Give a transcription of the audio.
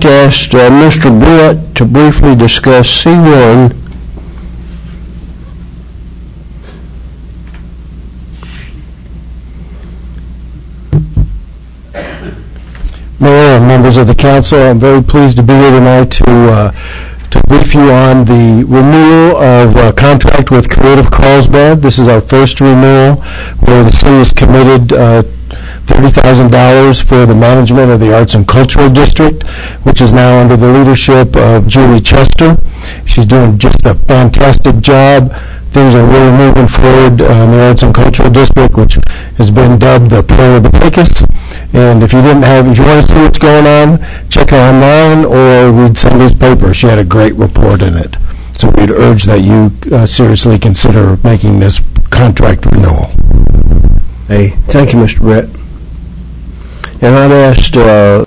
ask Mr. Brett to briefly discuss C1. Mayor and members of the council, I'm very pleased to be here tonight to brief you on the renewal of a contract with Creative Carlsbad. This is our first renewal where the city is committed $30,000 for the management of the Arts and Cultural District, which is now under the leadership of Julie Chester. She's doing just a fantastic job. Things are really moving forward in the Arts and Cultural District, which has been dubbed the Pearl of the Pecos. And if you want to see what's going on, check her online or read Sunday's paper. She had a great report in it. So we'd urge that you seriously consider making this contract renewal. Hey, thank you, Mr. Brett. And I'd asked